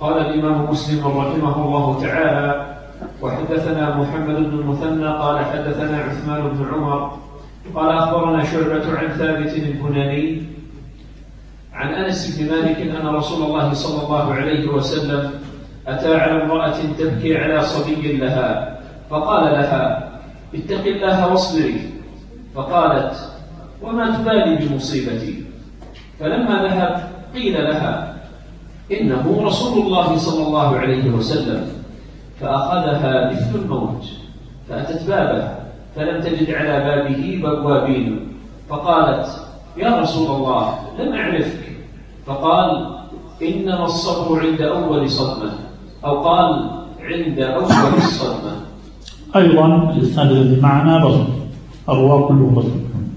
قال الإمام مسلم رحمه الله تعالى: وحدثنا محمد بن المثنى قال حدثنا عثمان بن عمر قال أخبرنا شعبة عن ثابت البناني عن أنس بن مالك أن رسول الله صلى الله عليه وسلم أتى على امرأة تبكي على صبي لها فقال لها: اتق الله واصبري. فقالت: وما تبالي بمصيبتي؟ فلما ذهب قيل لها: إنه رسول الله صلى الله عليه وسلم. فأخذها مثل الموت فأتت بابه فلم تجد على بابه بوابين فقالت: يا رسول الله لم أعرفك. فقال: إنما الصبر عند أول صدمة، أو قال عند أول الصدمة. أيضا الإسناد الذي معنا بسط، الرواة كلهم بسط.